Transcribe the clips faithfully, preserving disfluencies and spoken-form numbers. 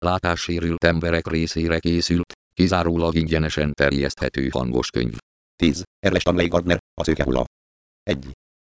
látássérült emberek részére készült, kizárólag ingyenesen terjeszthető hangos könyv. tíz. Erles Stanley Gardner, a szőkehulla. egy.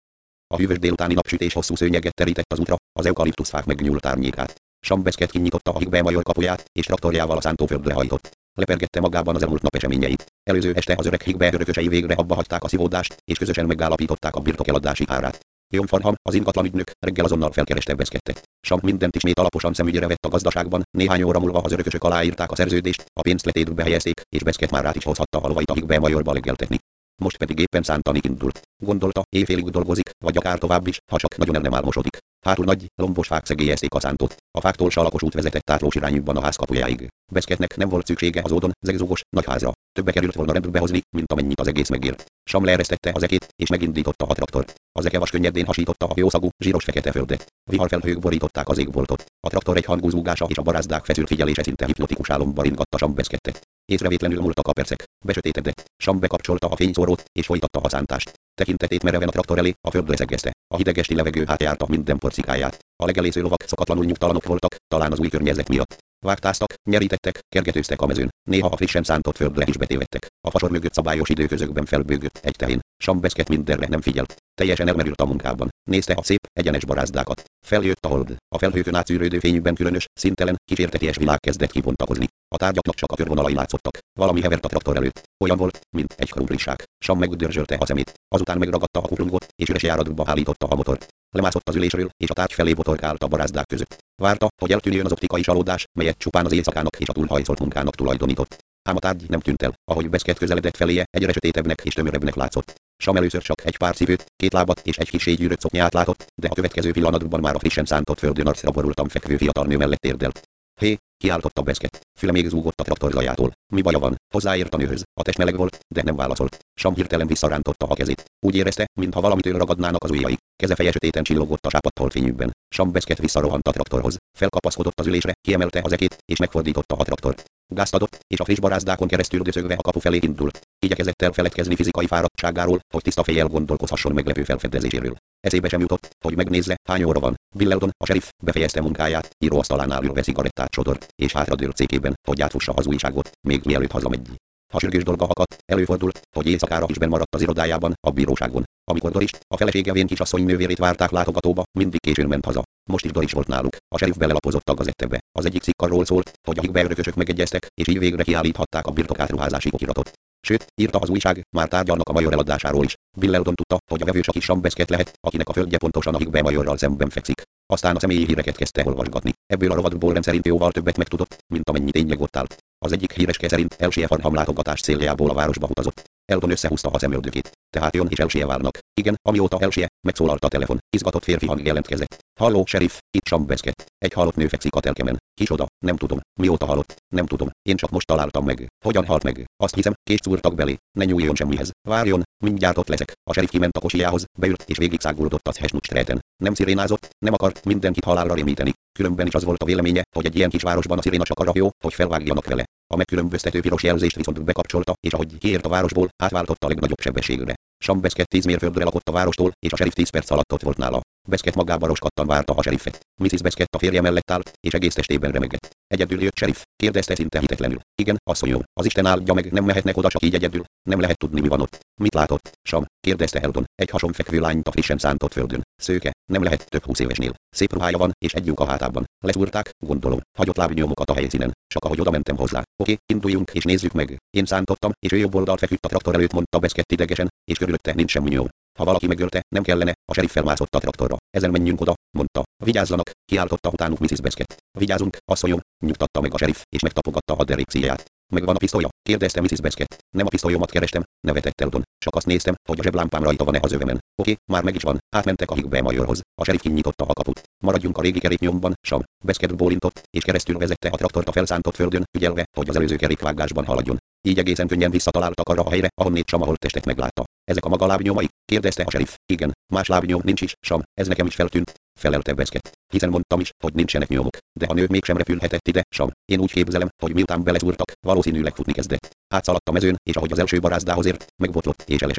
A hűvös délutáni napsütés hosszú szőnyeget terített az útra, az eukaliptuszfák megnyúlt árnyékát. Sam Beskett kinyitotta a Higbe Major kapuját, és traktorjával a szántóföldre hajtott. Lepergette magában az elmúlt nap eseményeit. Előző este az öreg Higbe örökösei végre abba hagyták a szívódást, és közösen megállapították a birtok eladási árát. John Farnham, az ingatlan ügynök, reggel azonnal felkereste Beskettet. Sam mindent ismét alaposan szemügyre vett a gazdaságban, néhány óra múlva az örökösök aláírták a szerződést, a pénzt letétükbe helyezték, és Beskett már át is hozhatta a lovait a Higbe Majorba leggeltetni. Most pedig éppen szántani indult. Gondolta, éjfélig dolgozik, vagy akár tovább is, ha csak nagyon el nem álmosodik. Hátul nagy, lombos fák szegélyezték a szántót. A fáktól salakos út vezetett átlós irányúban a ház kapujáig. Beskettnek nem volt szüksége az ódon, zegzugos, nagy házra. Többe került volna rendbe hozni, mint amennyit az egész megért. Sam leeresztette az ekét, és megindította a traktort. Az eke vas könnyedén hasította a jószagú, zsíros fekete földet. Viharfelhők borították az égboltot. A traktor egyhangú zúgása és a barázdák feszült figyelése szinte hipnotikus álomba ringatta Sam Beskettet. Észrevétlenül múltak a percek. Besötétedett. Sam bekapcsolta a fényszórót, és folytatta a szántást. Tekintetét mereven a traktor elé, a földre szegezte. A hideg esti levegő átjárta minden porcikáját. A legelésző lovak szokatlanul nyugtalanok voltak, talán az új környezet miatt. Vágtáztak, nyerítettek, kergetőztek a mezőn. Néha a frissen szántott földre is betévedtek. A fasor mögött szabályos időközökben felbőgött egy tehén. Sam Beskett mindenre nem figyelt. Teljesen elmerült a munkában. Nézte a szép, egyenes barázdákat. Feljött a hold. A felhőkön átszűrődő fényükben különös, szintelen, kísérteties világ kezdett kibontakozni. A tárgyaknak csak a körvonalai látszottak. Valami hevert a traktor előtt. Olyan volt, mint egy krumpliság. Sam megdörzsölte a szemét. Azután megragadta a kuplungot, és üres járatba állította a motort. Lemászott az ülésről, és a tárgy felé botorkált a barázdák között. Várta, hogy eltűnjön az optikai csalódás, melyet csupán az éjszakának és a túlhajszolt munkának tulajdonított. Ám a tárgy nem tűnt el, ahogy Beskett közeledett feléje, egyre sötétebbnek és tömörebbnek látszott. Sam először csak egy pár szívőt, két lábat és egy kis gyűrött szoknyát látott, de a következő pillanatban már a frissen szántott földön arcra borultam fekvő fiatal nő mellett térdelt. Hé, kiáltotta Beskett. Füle még zúgott a traktor zajától. Mi baja van? Hozzáért a nőhöz. A test meleg volt, de nem válaszolt. Sam hirtelen visszarántotta a kezét. Úgy érezte, mintha valamitől ragadnának az ujjai. Keze feje sötéten csillogott a sápadt holdfényükben. Sam Beskett visszarohant a traktorhoz. Felkapaszkodott az ülésre, kiemelte az ekét, és megfordította a traktort. Gázt adott, és a friss barázdákon keresztül döszögve a kapu felé indult. Igyekezett elfeledkezni fizikai fáradtságáról, hogy tiszta fejjel gondolkozhasson meglepő felfedezéséről. Eszébe sem jutott, hogy megnézze, hány óra van. Bill Eldon, a sheriff, befejezte munkáját, íróasztalánál ülve cigarettát sodort, és hátradőlt székében, hogy átfussa az újságot, még mielőtt hazamegy. Ha sürgős dolga akadt, előfordult, hogy éjszakára is benn maradt az irodájában, a bíróságon. Amikor Doris, a felesége vén kisasszony nővérét várták látogatóba, mindig későn ment haza. Most is Doris volt náluk. A sheriff belelapozott a gazettebe. Az egyik cikk arról szólt, hogy a Higbe örökösök megegyeztek, és így végre kiállíthatták a birtokátruházási okiratot. Sőt, írta az újság, már tárgyalnak a major eladásáról is. Bill Eldon tudta, hogy a vevő csak is Sam Beskett lehet, akinek a földje pontosan a Higbe majorral szemben fekszik. Aztán a személyi híreket kezdte olvasgatni. Ebből a rovadból rendszerint jóval többet megtudott, mint amennyi tényleg ott állt. Az egyik híreske szerint Elsie Farnham látogatás céljából a városba utazott. Eldon összehúzta a szemöldökét. Tehát John és Elsie válnak. Igen, amióta Elsie, megszólalt a telefon. Izgatott férfi hang jelentkezett. Halló, sheriff, itt Sam Beskett. Egy halott nő fekszik a telkemen. Kicsoda? Nem tudom. Mióta halott? Nem tudom. Én csak most találtam meg. Hogyan halt meg? Azt hiszem, kést szúrtak belé. Ne nyúljon semmihez. Várjon, mindjárt ott leszek. A sheriff kiment a kocsijához, beült és végig száguldott az Hesnutsträten. Nem szirénázott, nem akart mindenkit halálra rémíteni. Különben is az volt a véleménye, hogy egy ilyen kis városban a sziréna csak arra jó, hogy felvágjanak vele. A megkülönböztető piros jelzést viszont bekapcsolta, és ahogy kiért a városból, átváltotta a legnagyobb sebességre. Sam Beskett tíz mérföldre lakott a várostól, és a sheriff tíz perc alatt ott volt nála. Beskett magába roskadtan várta a sheriffet. miszisz Beskett a férje mellett állt, és egész testében remegett. Egyedül jött sheriff? Kérdezte szinte hitetlenül. Igen, asszonyom, az Isten áldja meg, nem mehetnek oda csak így egyedül. Nem lehet tudni, mi van ott. Mit látott? Sam, kérdezte Eldon. Egy hasonfekvő lányt a frissen szántott földön. Szőke, nem lehet több húsz évesnél. Szép ruhája van, és egy lyuk a hátában. Leszúrták, gondolom. Hagyott lábnyomokat a helyszínen. Csak ahogy oda mentem hozzá. Oké, induljunk és nézzük meg. Én szántottam, és ő jobb oldalt feküdt a traktor előtt, mondta Beskett idegesen, és körülötte nincs semmi nyom. Ha valaki megölte, nem kellene, a sheriff felmászott a traktorra. Ezen menjünk oda, mondta. Vigyázzanak, kiáltotta utánuk miszisz Beskett. Vigyázunk, asszonyom, nyugtatta meg a sheriff, és megtapogatta a derékszíját. Megvan a pisztolya? Kérdezte miszisz Beskett. Nem a pisztolyomat kerestem, nevetett Eldon. Csak azt néztem, hogy a zseblámpám rajta van-e az övemen. Oké, már meg is van. Átmentek a Higbe majorhoz. A sheriff kinyitotta a kaput. Maradjunk a régi keréknyomban, Sam. Beskett bólintott, és keresztül vezette a traktort a felszántott földön, ügyelve, hogy az előző kerékvágásban haladjon. Így egészen könnyen visszataláltak arra a helyre, ahonnét Sam a holttestet meglátta. Ezek a maga lábnyomai? Kérdezte a sheriff. Igen, más lábnyom nincs is, Sam, ez nekem is feltűnt. Felelte Beskett. Hiszen mondtam is, hogy nincsenek nyomok. De a nő mégsem repülhetett ide, Sam. Én úgy képzelem, hogy miután beleszúrtak, valószínűleg futni kezdett. Átszaladt a mezőn, és ahogy az első barázdához ért, megbotlott és elesett.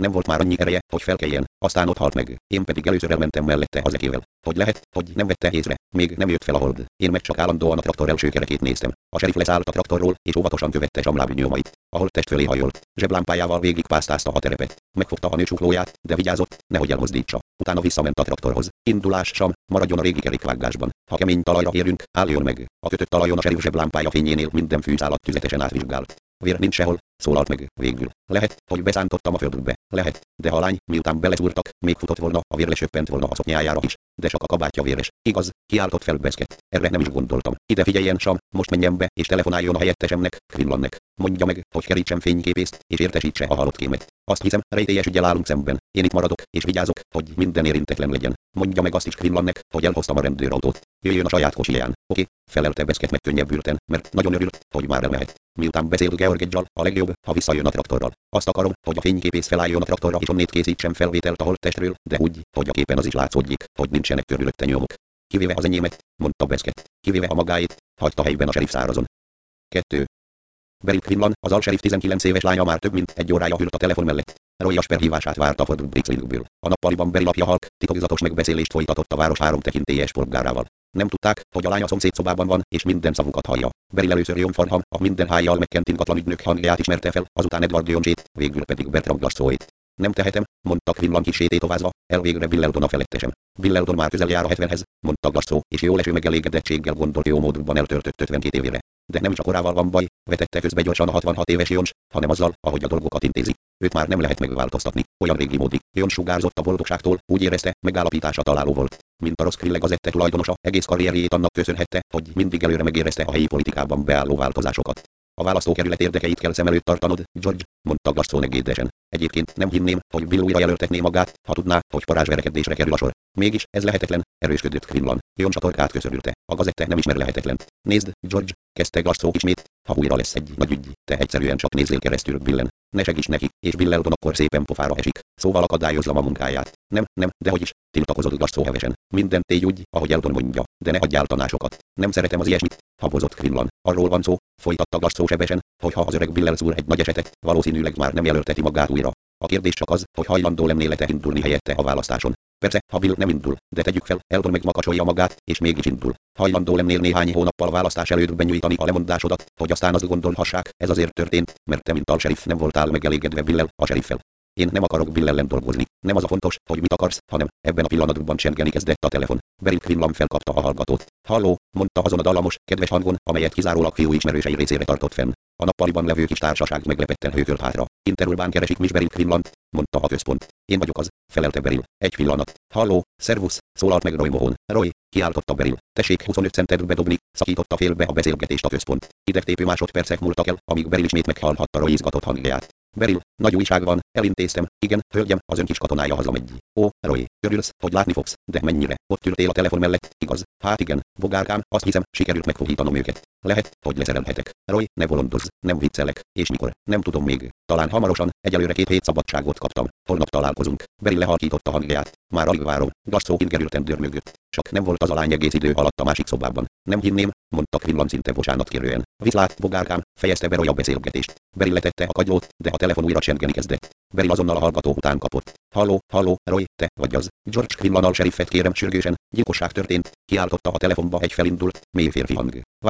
Nem volt már annyi ereje, hogy felkeljen, aztán ott halt meg. Én pedig először elmentem mellette az ekével. Hogy lehet, hogy nem vette észre. Még nem jött fel a hold. Én meg csak állandóan a traktor első kerekét néztem. A serif leszállt a traktorról, és óvatosan követte Zsamláb nyomait. A holttest fölé hajolt. Zseblámpájával végig pásztázta a terepet. Megfogta a nő csuklóját, de vigyázott, nehogy elmozdítsa. Utána visszament a traktorhoz. Indulás, Sam, maradjon a régi kerékvágásban. Ha kemény talajra érünk, álljon meg. A kötött talajon a serif zseblámpája fényénél minden fűszálat tüzetesen átvizsgált. Vér nincs sehol, szólalt meg, végül. Lehet, hogy beszántottam a földbe. Lehet, de ha a lány, miután beleszúrtak, még futott volna, a vér lesöppent volna a szoknyájára is. De csak a kabátja véres. Igaz, kiáltott fel Beszket. Erre nem is gondoltam. Ide figyeljen, Sam, most menjen be, és telefonáljon a helyettesemnek, Quinlannek. Mondja meg, hogy kerítsen fényképészt, és értesítse a halott kémet. Azt hiszem, rejtélyes ügyel állunk szemben. Én itt maradok, és vigyázok, hogy minden érintetlen legyen. Mondja meg azt is Quinlannek, hogy elhoztam a rendőrautót. Jöjjön a saját kocsiján. Oké, felelte Beszket megkönnyebbülten, mert nagyon örült, hogy már elmehet. Miután beszélt Georgegyal, a legjobb, ha visszajön a traktorral. Azt akarom, hogy a fényképész felálljon a traktorra, és onnét készítsen felvételt a holttestről, de úgy, hogy a képen az is látszódjék, hogy nincsenek körülötte nyomok. Kivéve az enyémet, mondta Beszket. Kivéve a magáét, hagyta helyben a serif szárazon. kettő. Beryl Quinlan, az alserif tizenkilenc éves lánya már több mint egy órája ült a telefon mellett. Roy Asper hívását várta Fort Brixlingből. A nappaliban Beryl apja Halk titokzatos megbeszélést folytatott a város három tekintélyes polgárával. Nem tudták, hogy a lány a szomszédszobában van, és minden szavukat hallja. Beryl először John Farnham, a minden hájjal megkent ingatlan ügynök hangját ismerte fel, azután Edward Jonesét, végül pedig Bertrand Glassóét. Nem tehetem, mondta Quinlan kis sététovázva, elvégre Bill Eldon a felettesem. Bill Eldon már közel jár a hetvenhez, mondta Glassó, és jól eső megelégedettséggel gondolt jó módban eltöltött ötvenkét évére. De nem csak korával van baj, vetette közbe gyorsan a hatvanhat éves Jones, hanem azzal, ahogy a dolgokat intézi. Őt már nem lehet megváltoztatni, olyan régi módi. Jones sugárzott a boldogságtól, úgy érezte, megállapítása találó volt. Mint a Roskilde gazette tulajdonosa, egész karrierjét annak köszönhette, hogy mindig előre megérezte a helyi politikában beálló változásokat. A választókerület érdekeit kell szem előtt tartanod, George, mondta Glassó negédesen. Egyébként nem hinném, hogy Bill újra jelöltetné magát, ha tudná, hogy parázsverekedésre kerül a sor. Mégis ez lehetetlen, erősködött Quinlan. Jones a torkát köszörülte. A gazette nem ismer lehetetlen. Nézd, George, kezdte Glassó ismét, ha újra lesz egy nagy ügy, te egyszerűen csak nézzél keresztül Billen. Ne segíts neki, és Bill Eldon akkor szépen pofára esik. Szóval akadályozza a munkáját. Nem, nem, dehogy is, tiltakozott Glassó hevesen. Mindent tégy úgy, ahogy Eldon mondja, de ne hagyjál tanácsokat. Nem szeretem az ilyesmit, habozott Quinlan. Arról van szó, folytatta Glassó sebesen, hogy ha az öreg Bill elszúr egy nagy esetet, valószínűleg már nem jelölteti magát újra. A kérdés csak az, hogy hajlandó lennél te indulni helyette a választáson. Persze, ha Bill nem indul, de tegyük fel, Eldon megmakacsolja magát, és mégis indul. Hajlandó lennél néhány hónappal a választás előtt benyújtani a lemondásodat, hogy aztán azt gondolhassák, ez azért történt, mert te mint alserif nem voltál megelégedve Billel, a seriffel. Én nem akarok Bill ellen dolgozni. Nem az a fontos, hogy mit akarsz, hanem ebben a pillanatban csengeni kezdett a telefon. Beryl Quinlan felkapta a hallgatót. Halló, mondta azon a dallamos, kedves hangon, amelyet kizárólag fiú ismerősei részére tartott fenn. A nappaliban levő kis társaság meglepetten hőkölt hátra. Interurbán keresik Miss Beryl Quinlant, mondta a központ. Én vagyok az, felelte Beryl. Egy pillanat. Halló, szervusz, szólalt meg Roy Mohon. Roy, kiáltotta Beryl. Tessék huszonöt centet bedobni, szakította félbe a beszélgetést a központ. Idegtépő másodpercek múltak el, amíg Beryl ismét meghallhatta Roy izgatott hangját. Beryl, nagy újság van, elintéztem, igen, hölgyem, az ön kis katonája hazamegy. Ó, Roy, örülsz, hogy látni fogsz, de mennyire? Ott ültél a telefon mellett, igaz? Hát igen, bogárkám, azt hiszem, sikerült megfogítanom őket. Lehet, hogy leszerelhetek. Roy, ne bolondozz, nem viccelek, és mikor, nem tudom még. Talán hamarosan, egyelőre két hét szabadságot kaptam. Holnap találkozunk. Beryl lehalkította hangját. Már alig várom. Glassó ingerülten dörmögött. Csak nem volt az a lány egész idő alatt a másik szobában. Nem hinném, mondta Quinlan szinte bocsánatkérően. Viszlát, bogárkám, fejezte be Roy a beszélgetést. Beryl letette a kagylót, de a telefon újra csengeni kezdett. Beryl azonnal a hallgató után kapott. Halló, halló, Roy, te vagy az. George Quinlan al seriffet kérem sürgősen, gyilkosság történt, kiáltotta a telefonba egy felindult, mély férfi hang.